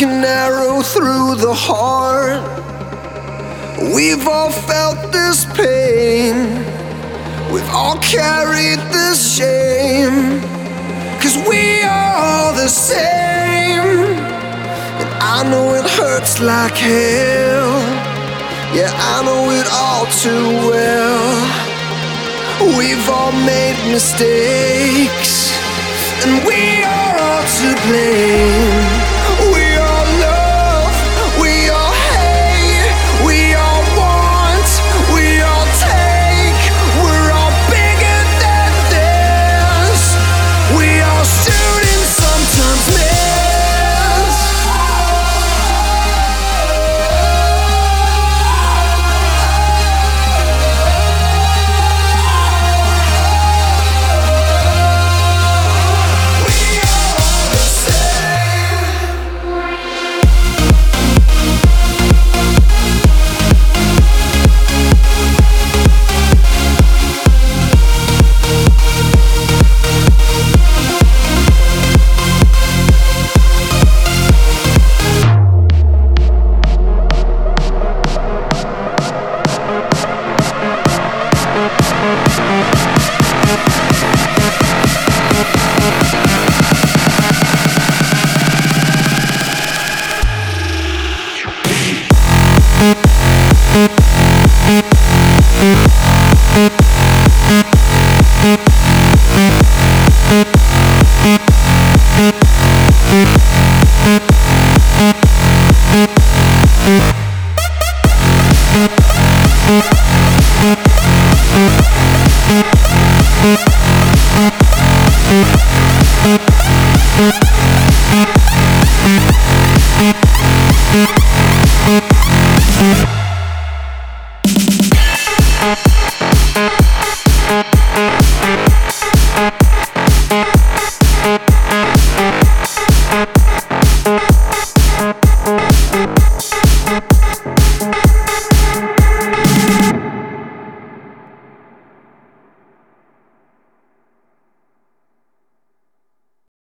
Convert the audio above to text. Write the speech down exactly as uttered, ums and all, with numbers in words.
like an arrow through the heart. We've all felt this pain, we've all carried this shame, 'cause we are all the same. And I know it hurts like hell, yeah, I know it all too well. We've all made mistakes, and we are all to blame.